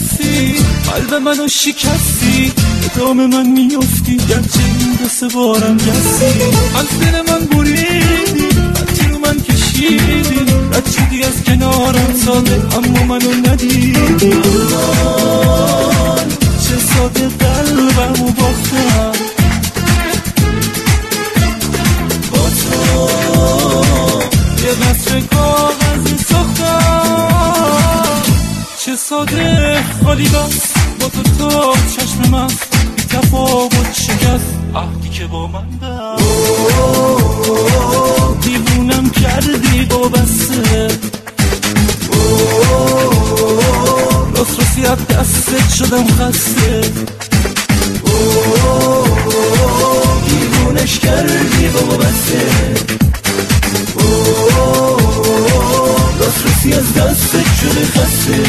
دستی قلب منو شکستی، به دام من میافتی گرچه این دو سه بارم گستی. از دل من بریدی، خطی رو من کشیدی، رد شدی از کنارم ساده اما منو ندیدی. چه ساده قلبمو باختم با تو، یه قصر کاغذی ساختم. چه ساده خالی بس با تو تا چشم من بی تفاوت شکست عهدی که با من بست. دیوونم کردی با بسته، راست راستی از دستت شدم خسته. دیوونش کردی با بسته، راست راستی از دستت شده خسته.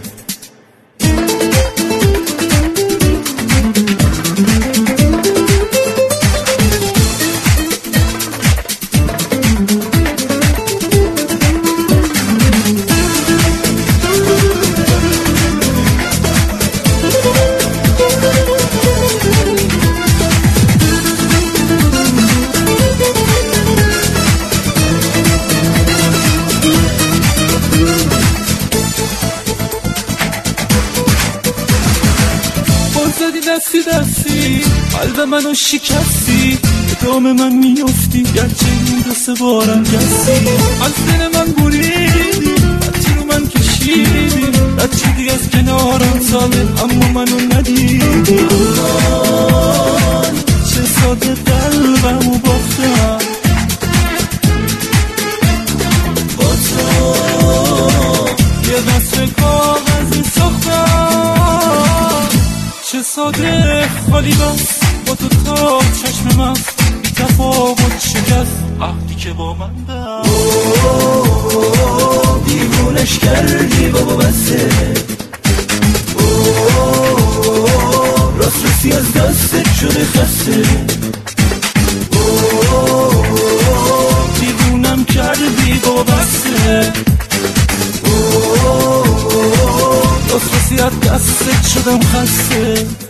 دستی دستی قلب منو شکستی، به دام من میافتی گرچه این دو سه بارم گستی. از دل من بریدی، خطی رو من کشیدی، رد شدی از کنارم ساله اما منو ندیدی. چه ساده قلبمو باختم با تو، یه قصر کاغذی ساختم. چه ساده خالی بس با تو تا چشم من بی تفاوت شکست عهدی که با من بست. دیوونش کردی بابا بسته، راست رسی از دستت شده خسته. دیوونم کردی بابا بسته، راست رسی از دستت شدم خسته.